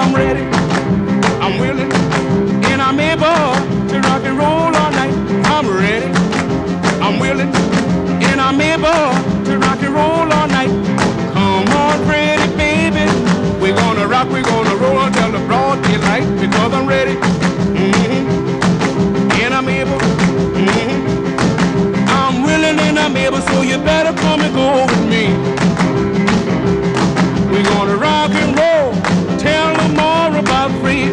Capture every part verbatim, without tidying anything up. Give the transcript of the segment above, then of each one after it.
I'm ready, I'm willing, and I'm able to rock and roll all night. I'm ready, I'm willing, and I'm able to rock and roll all night. Come on, pretty baby, we're gonna rock, we're gonna roll until the broad daylight, because I'm ready, mm-hmm, and I'm able, mm-hmm, I'm willing and I'm able, so you better come and go with me. We're gonna rock and roll, tell them more about free.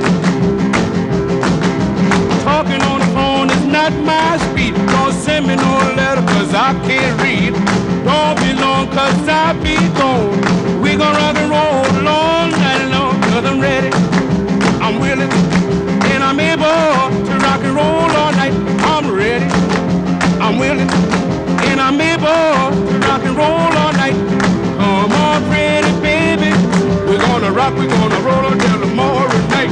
Talking on the phone is not my speed. Don't send me no letter, cause I can't read. Don't be long, cause I be gone. We gon' rock and roll all night long, cause I'm ready, I'm willing, and I'm able to rock and roll all night. I'm ready, I'm willing, and I'm able to rock and roll all night. Come on, pretty baby, we're gonna rock, we're gonna roll until tomorrow night.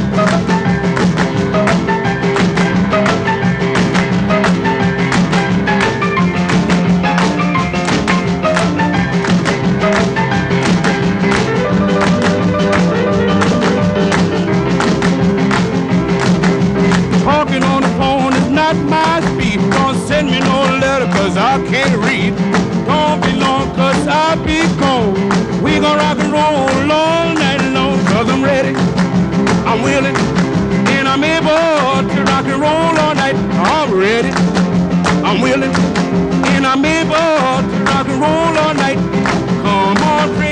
Talking on the phone is not my speed. Don't send me no letter, cause I can't read. Don't be long, cause I be gone. We gon' rock and roll all night long, cause I'm ready, I'm willing, and I'm able to rock and roll all night. I'm ready, I'm willing, and I'm able to rock and roll all night. Come on, friend.